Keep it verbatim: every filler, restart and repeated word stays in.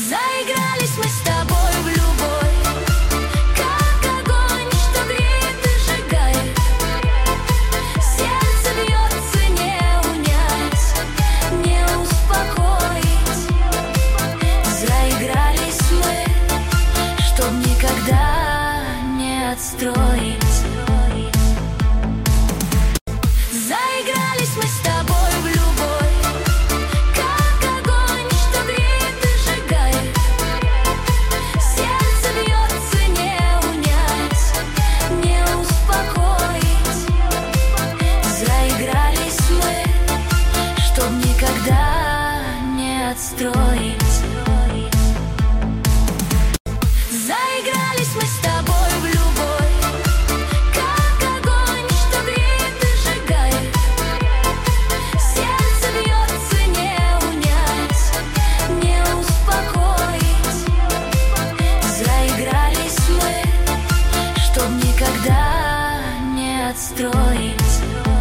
Заигрались мы с тобой в любовь, как огонь, что греет и сжигает. Сердце бьется, не унять, не успокоить. Заигрались мы, чтоб никогда не отстроить. Заигрались мы с тобой в любовь, как огонь, что греет и сжигает. Сердце бьется, не унять, не успокоить. Заигрались мы, чтоб никогда не отстроить. Заигрались мы с тобой в любовь, как огонь, что греет и сжигает. Сердце бьется, не унять, не успокоить. Заигрались мы, чтоб никогда не отстроить.